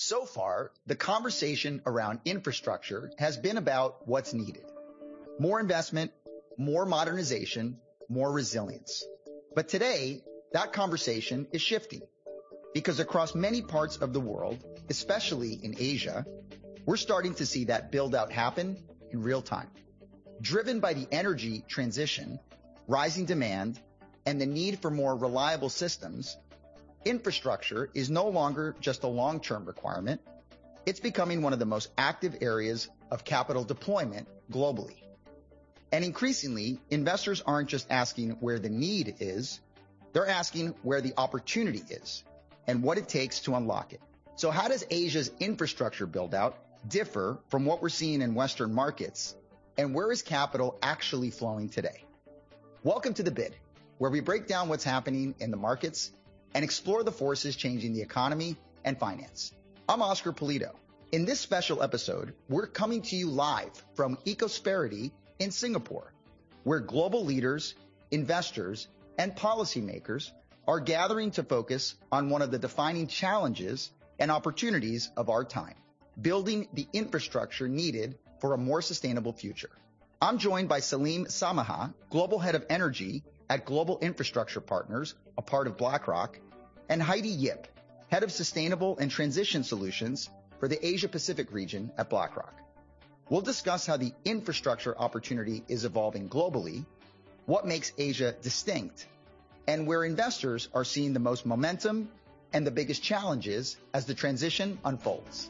So far, the conversation around infrastructure has been about what's needed. More investment, more modernization, more resilience. But today, that conversation is shifting because across many parts of the world, especially in Asia, we're starting to see that build out happen in real time. Driven by the energy transition, rising demand, and the need for more reliable systems, infrastructure is no longer just a long-term requirement. It's becoming one of the most active areas of capital deployment globally. And increasingly, investors aren't just asking where the need is, they're asking where the opportunity is and what it takes to unlock it. So how does Asia's infrastructure build-out differ from what we're seeing in Western markets, and where is capital actually flowing today? Welcome to The Bid, where we break down what's happening in the markets and explore the forces changing the economy and finance. I'm Oscar Pulido. In this special episode, we're coming to you live from Ecosperity in Singapore, where global leaders, investors, and policymakers are gathering to focus on one of the defining challenges and opportunities of our time, building the infrastructure needed for a more sustainable future. I'm joined by Salim Samaha, Global Head of Energy at Global Infrastructure Partners, a part of BlackRock, and Heidi Yip, Head of Sustainable and Transition Solutions for the Asia Pacific region at BlackRock. We'll discuss how the infrastructure opportunity is evolving globally, what makes Asia distinct, and where investors are seeing the most momentum and the biggest challenges as the transition unfolds.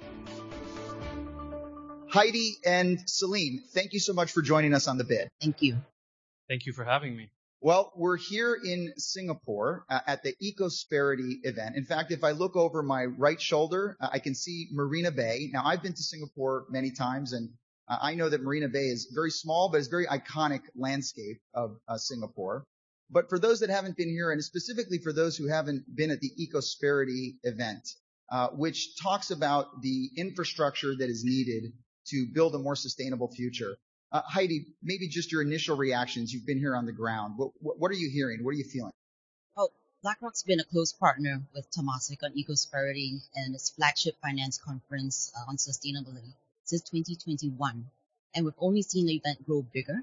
Heidi and Salim, thank you so much for joining us on The Bid. Thank you. Thank you for having me. Well, we're here in Singapore at the Ecosperity event. In fact, if I look over my right shoulder, I can see Marina Bay. Now, I've been to Singapore many times, and I know that Marina Bay is very small, but it's a very iconic landscape of Singapore. But for those that haven't been here, and specifically for those who haven't been at the Ecosperity event, which talks about the infrastructure that is needed to build a more sustainable future. Heidi, maybe just your initial reactions. You've been here on the ground. What are you hearing? What are you feeling? Well, BlackRock's been a close partner with Temasek on Ecosperity and its flagship finance conference on sustainability since 2021. And we've only seen the event grow bigger,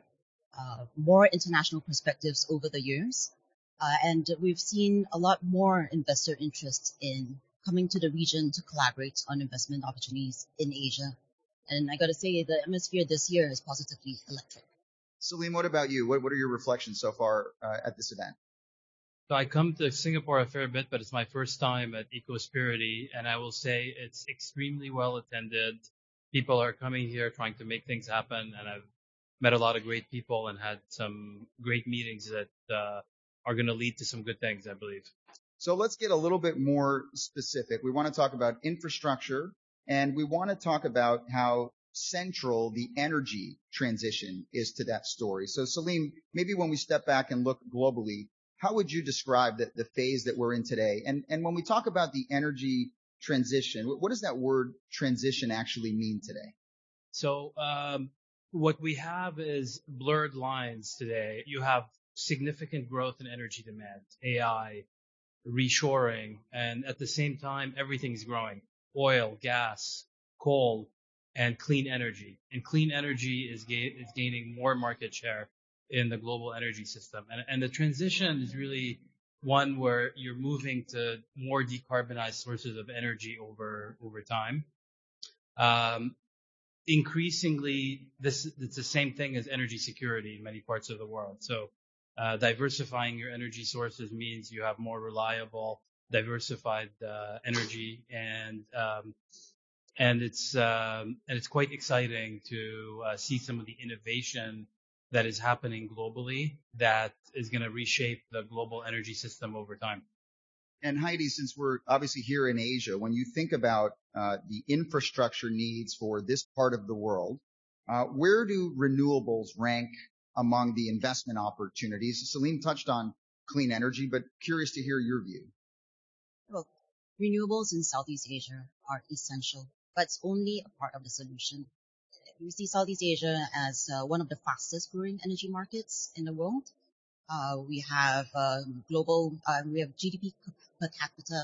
more international perspectives over the years. And we've seen a lot more investor interest in coming to the region to collaborate on investment opportunities in Asia. And I got to say, the atmosphere this year is positively electric. Salim, what about you? What are your reflections so far at this event? So I come to Singapore a fair bit, but it's my first time at Ecosperity, and I will say it's extremely well attended. People are coming here trying to make things happen, and I've met a lot of great people and had some great meetings that are going to lead to some good things, I believe. So let's get a little bit more specific. We want to talk about infrastructure. And we want to talk about how central the energy transition is to that story. So Salim, maybe when we step back and look globally, how would you describe the phase that we're in today? And when we talk about the energy transition, what does that word transition actually mean today? So what we have is blurred lines today. You have significant growth in energy demand, AI, reshoring, and at the same time, everything's growing. Oil, gas, coal, and clean energy. And clean energy is gaining more market share in the global energy system. And the transition is really one where you're moving to more decarbonized sources of energy over time. Increasingly, it's the same thing as energy security in many parts of the world. So diversifying your energy sources means you have more reliable, diversified energy, and it's quite exciting to see some of the innovation that is happening globally that is going to reshape the global energy system over time. And Heidi, since we're obviously here in Asia, when you think about the infrastructure needs for this part of the world, where do renewables rank among the investment opportunities? Salim touched on clean energy, but curious to hear your view. Well, renewables in Southeast Asia are essential, but it's only a part of the solution. We see Southeast Asia as one of the fastest growing energy markets in the world. We have GDP per capita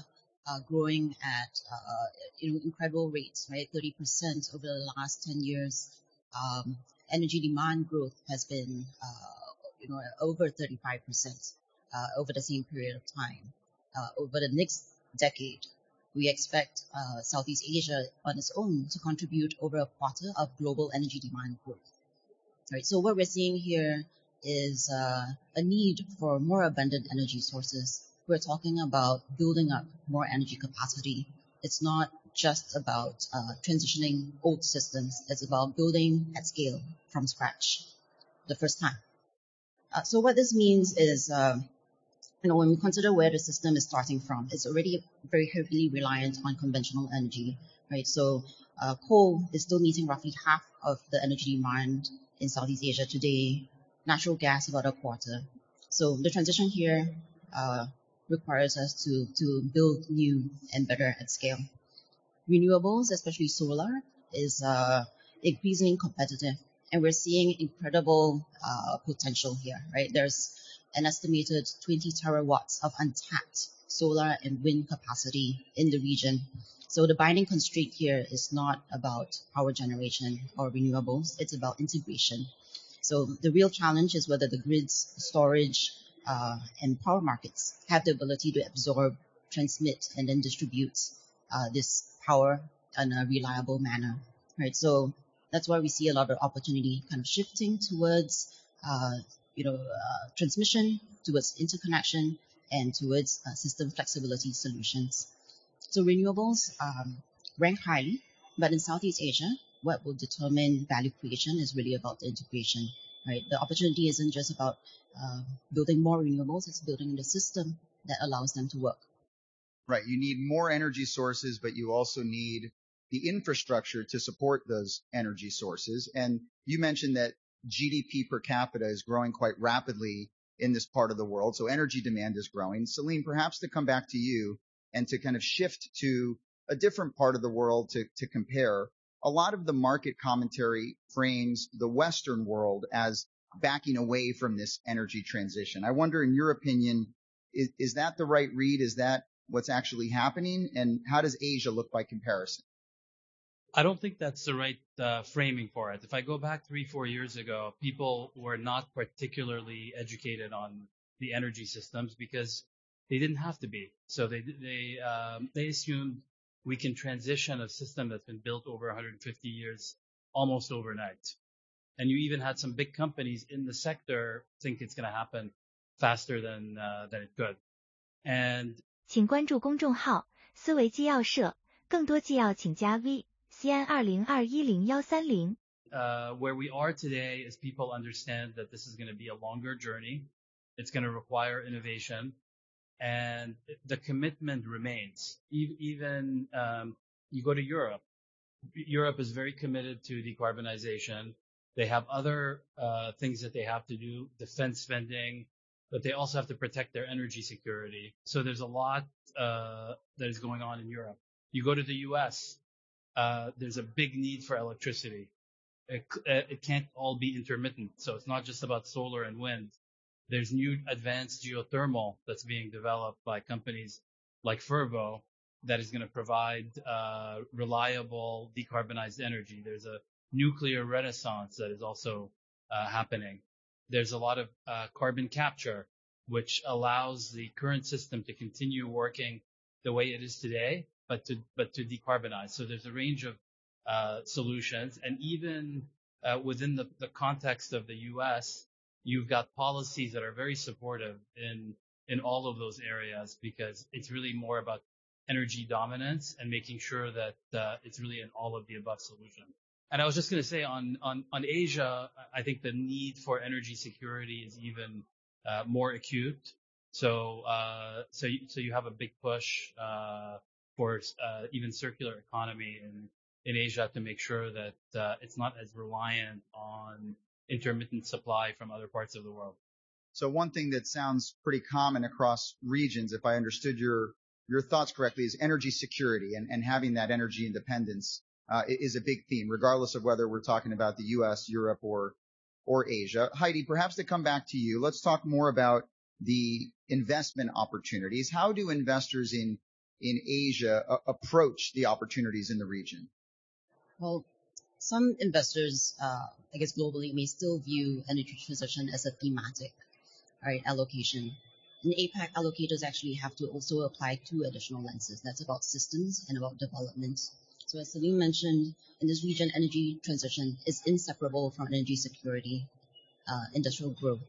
growing at incredible rates, right? 30% over the last 10 years. Energy demand growth has been over 35% over the same period of time. Over the next decade, we expect Southeast Asia on its own to contribute over a quarter of global energy demand growth. Right. So what we're seeing here is a need for more abundant energy sources. We're talking about building up more energy capacity. It's not just about transitioning old systems. It's about building at scale from scratch the first time. So what this means is, when we consider where the system is starting from, it's already very heavily reliant on conventional energy, right? So coal is still meeting roughly half of the energy demand in Southeast Asia today. Natural gas about a quarter. So the transition here requires us to build new and better at scale. Renewables, especially solar, is increasingly competitive, and we're seeing incredible potential here, right? There's an estimated 20 terawatts of untapped solar and wind capacity in the region. So the binding constraint here is not about power generation or renewables, it's about integration. So the real challenge is whether the grids, storage, and power markets have the ability to absorb, transmit, and then distribute this power in a reliable manner, right? So that's why we see a lot of opportunity kind of shifting towards, transmission, towards interconnection, and towards system flexibility solutions. So renewables rank highly, but in Southeast Asia, what will determine value creation is really about the integration, right? The opportunity isn't just about building more renewables, it's building the system that allows them to work. Right. You need more energy sources, but you also need the infrastructure to support those energy sources. And you mentioned that GDP per capita is growing quite rapidly in this part of the world. So energy demand is growing. Celine, perhaps to come back to you and to kind of shift to a different part of the world to compare. A lot of the market commentary frames the Western world as backing away from this energy transition. I wonder, in your opinion, is that the right read? Is that what's actually happening? And how does Asia look by comparison? I don't think that's the right framing for it. If I go back 3-4 years ago, people were not particularly educated on the energy systems because they didn't have to be. So they assumed we can transition a system that's been built over 150 years almost overnight. And you even had some big companies in the sector think it's going to happen faster than it could. And 请关注公众号思维纪要社，更多纪要请加 V CN20210130。 Where we are today is people understand that this is going to be a longer journey. It's going to require innovation, and the commitment remains. Even you go to Europe. Europe is very committed to decarbonization. They have other things that they have to do, defense spending, but they also have to protect their energy security. So there's a lot that is going on in Europe. You go to the US, there's a big need for electricity. It can't all be intermittent. So it's not just about solar and wind. There's new advanced geothermal that's being developed by companies like Fervo that is going to provide reliable decarbonized energy. There's a nuclear renaissance that is also happening. There's a lot of carbon capture, which allows the current system to continue working the way it is today, but to decarbonize. So there's a range of solutions, and even within the context of the U.S., you've got policies that are very supportive in all of those areas, because it's really more about energy dominance and making sure that it's really an all of the above solution. And I was just going to say on Asia, I think the need for energy security is even more acute. So you have a big push for even circular economy in Asia to make sure that it's not as reliant on intermittent supply from other parts of the world. So one thing that sounds pretty common across regions, if I understood your thoughts correctly, is energy security and having that energy independence is a big theme, regardless of whether we're talking about the U.S., Europe, or Asia. Heidi, perhaps to come back to you, let's talk more about the investment opportunities. How do investors in in Asia approach the opportunities in the region? Well, some investors, I guess globally, may still view energy transition as a thematic, right, allocation. And APAC allocators actually have to also apply two additional lenses. That's about systems and about development. So as Salim mentioned, in this region, energy transition is inseparable from energy security, industrial growth,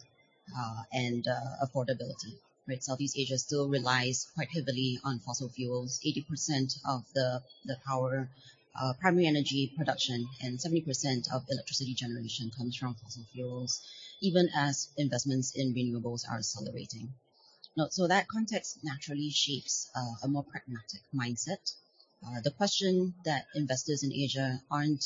and affordability. Right, Southeast Asia still relies quite heavily on fossil fuels. 80% of the power, primary energy production, and 70% of electricity generation comes from fossil fuels, even as investments in renewables are accelerating. Now, so that context naturally shapes a more pragmatic mindset. The question that investors in Asia aren't,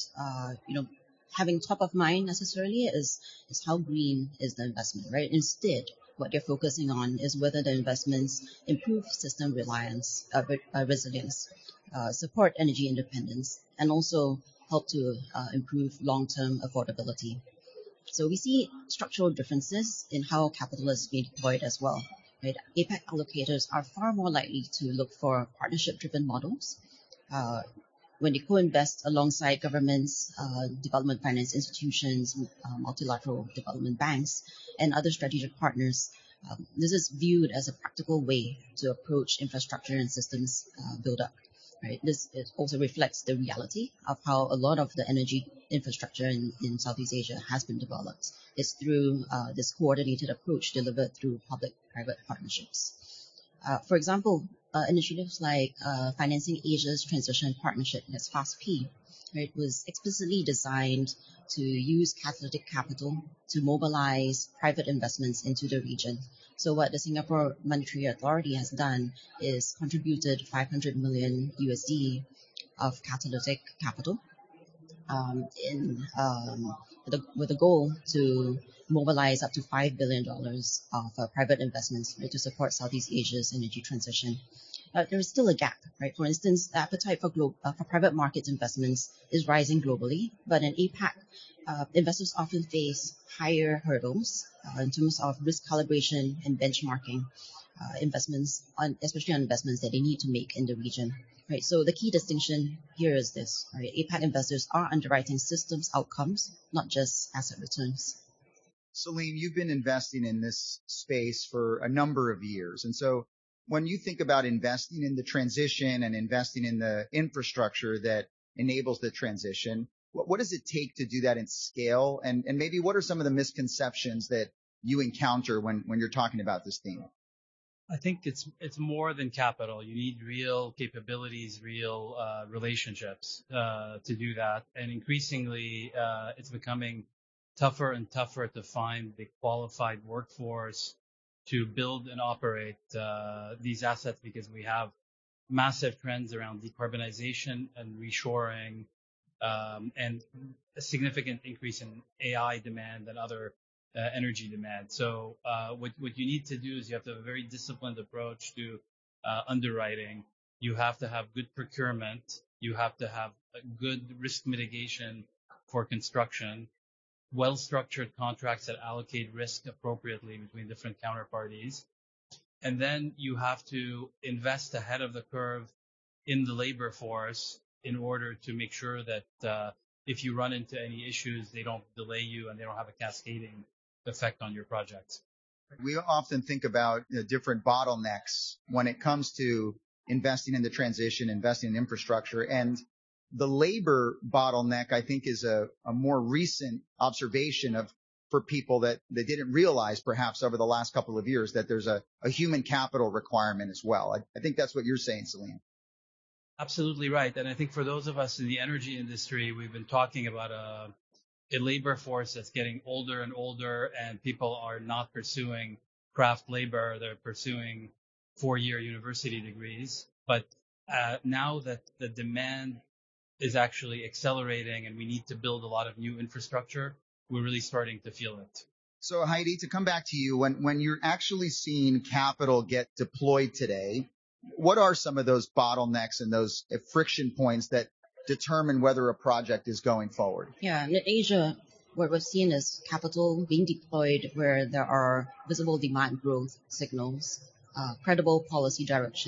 having top of mind necessarily is how green is the investment, right? Instead, what they're focusing on is whether the investments improve system resilience, support energy independence, and also help to improve long-term affordability. So we see structural differences in how capital is being deployed as well. Right? APAC allocators are far more likely to look for partnership-driven models when they co-invest alongside governments, development finance institutions, multilateral development banks, and other strategic partners. This is viewed as a practical way to approach infrastructure and systems build-up. Right? This also reflects the reality of how a lot of the energy infrastructure in Southeast Asia has been developed. It's through this coordinated approach delivered through public-private partnerships. For example, initiatives like Financing Asia's Transition Partnership, that's FAST-P, right, was explicitly designed to use catalytic capital to mobilize private investments into the region. So what the Singapore Monetary Authority has done is contributed $500 million USD of catalytic capital with a goal to mobilize up to $5 billion of private investments, right, to support Southeast Asia's energy transition. There is still a gap, right? For instance, the appetite for private market investments is rising globally, but in APAC, investors often face higher hurdles in terms of risk calibration and benchmarking especially on investments that they need to make in the region. Right. So the key distinction here is this, right? APAC investors are underwriting systems outcomes, not just asset returns. Salim, you've been investing in this space for a number of years. And so when you think about investing in the transition and investing in the infrastructure that enables the transition, what does it take to do that in scale? And maybe what are some of the misconceptions that you encounter when you're talking about this theme? I think it's more than capital. You need real capabilities, real relationships to do that. And increasingly, it's becoming tougher and tougher to find the qualified workforce to build and operate these assets because we have massive trends around decarbonization and reshoring, and a significant increase in AI demand and other energy demand. So what you need to do is you have to have a very disciplined approach to underwriting. You have to have good procurement. You have to have a good risk mitigation for construction, well-structured contracts that allocate risk appropriately between different counterparties. And then you have to invest ahead of the curve in the labor force in order to make sure that if you run into any issues, they don't delay you and they don't have a cascading effect on your projects. We often think about different bottlenecks when it comes to investing in the transition, investing in infrastructure. And the labor bottleneck, I think, is a more recent observation for people that they didn't realize perhaps over the last couple of years that there's a human capital requirement as well. I think that's what you're saying, Salim. Absolutely right. And I think for those of us in the energy industry, we've been talking about a labor force that's getting older and older, and people are not pursuing craft labor. They're pursuing 4-year university degrees. But now that the demand is actually accelerating and we need to build a lot of new infrastructure, we're really starting to feel it. So Heidi, to come back to you, when you're actually seeing capital get deployed today, what are some of those bottlenecks and those friction points that determine whether a project is going forward? Yeah, in Asia, what we've seen is capital being deployed where there are visible demand growth signals, credible policy direction,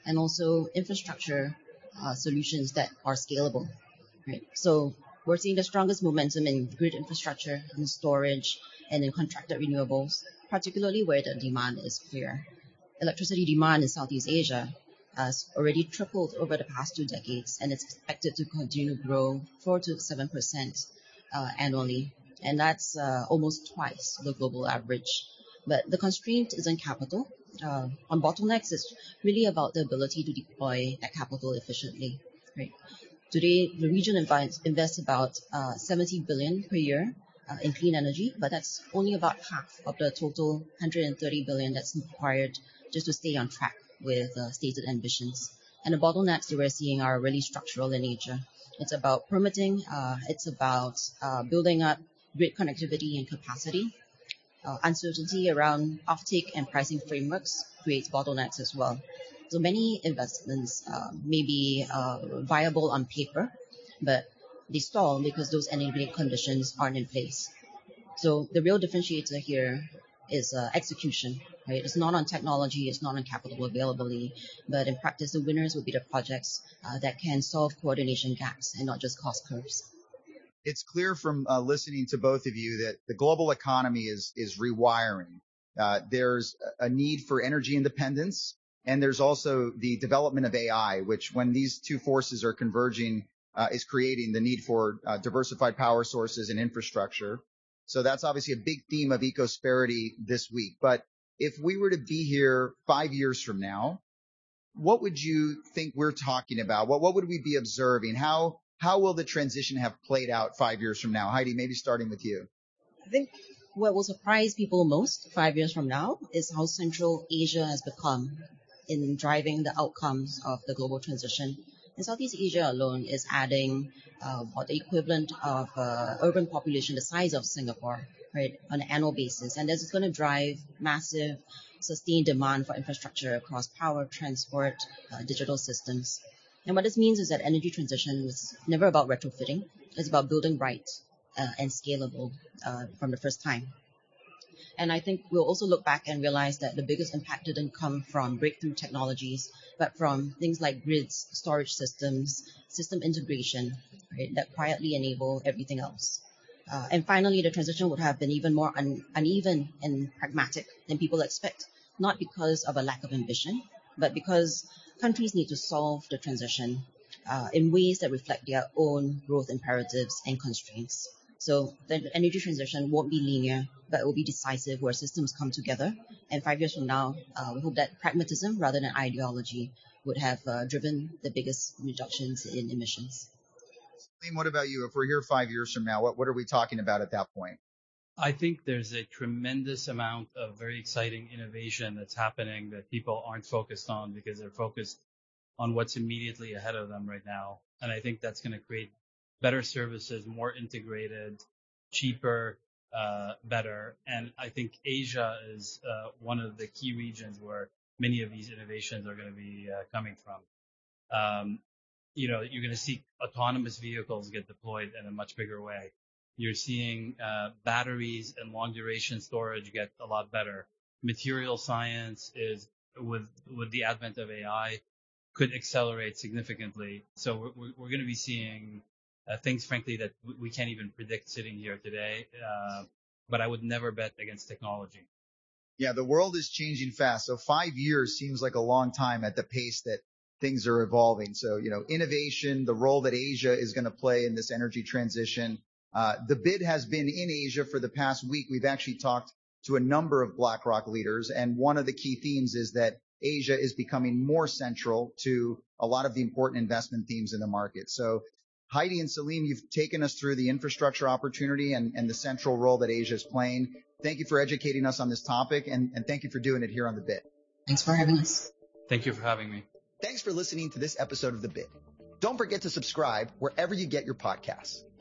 and also infrastructure solutions that are scalable. Right. So we're seeing the strongest momentum in grid infrastructure, in storage, and in contracted renewables, particularly where the demand is clear. Electricity demand in Southeast Asia has already tripled over the past 2 decades, and it's expected to continue to grow 4 to 7% annually, and that's almost twice the global average. But the constraint isn't capital. On bottlenecks, it's really about the ability to deploy that capital efficiently. Right. Today, the region invests about 70 billion per year in clean energy, but that's only about half of the total 130 billion that's required just to stay on track with stated ambitions. And the bottlenecks that we're seeing are really structural in nature. It's about permitting, it's about building up grid connectivity and capacity. Uncertainty around offtake and pricing frameworks creates bottlenecks as well. So many investments may be viable on paper, but they stall because those enabling conditions aren't in place. So the real differentiator here is execution. Right? It's not on technology, it's not on capital availability, but in practice, the winners will be the projects that can solve coordination gaps and not just cost curves. It's clear from listening to both of you that the global economy is rewiring. There's a need for energy independence, and there's also the development of AI, which when these two forces are converging, is creating the need for diversified power sources and infrastructure. So that's obviously a big theme of Ecosperity this week. But if we were to be here 5 years from now, what would you think we're talking about? What would we be observing? How will the transition have played out 5 years from now? Heidi, maybe starting with you. I think what will surprise people most 5 years from now is how central Asia has become in driving the outcomes of the global transition. And Southeast Asia alone is adding the equivalent of urban population the size of Singapore, right, on an annual basis. And this is going to drive massive, sustained demand for infrastructure across power, transport, digital systems. And what this means is that energy transition is never about retrofitting. It's about building right and scalable from the first time. And I think we'll also look back and realize that the biggest impact didn't come from breakthrough technologies, but from things like grids, storage systems, system integration, right, that quietly enable everything else. And finally, the transition would have been even more uneven and pragmatic than people expect, not because of a lack of ambition, but because countries need to solve the transition in ways that reflect their own growth imperatives and constraints. So the energy transition won't be linear, but it will be decisive where systems come together. And 5 years from now, we hope that pragmatism rather than ideology would have driven the biggest reductions in emissions. Salim, what about you? If we're here 5 years from now, what are we talking about at that point? I think there's a tremendous amount of very exciting innovation that's happening that people aren't focused on because they're focused on what's immediately ahead of them right now. And I think that's going to create better services, more integrated, cheaper, better. And I think Asia is one of the key regions where many of these innovations are going to be coming from. You're going to see autonomous vehicles get deployed in a much bigger way. You're seeing batteries and long duration storage get a lot better. Material science is with the advent of AI could accelerate significantly. So we're going to be seeing things, frankly, that we can't even predict sitting here today. But I would never bet against technology. Yeah, the world is changing fast. So 5 years seems like a long time at the pace that things are evolving. So, innovation, the role that Asia is going to play in this energy transition. The bid has been in Asia for the past week. We've actually talked to a number of BlackRock leaders, and one of the key themes is that Asia is becoming more central to a lot of the important investment themes in the market. So Heidi and Salim, you've taken us through the infrastructure opportunity and the central role that Asia is playing. Thank you for educating us on this topic, and thank you for doing it here on The Bit. Thanks for having us. Thank you for having me. Thanks for listening to this episode of The Bit. Don't forget to subscribe wherever you get your podcasts.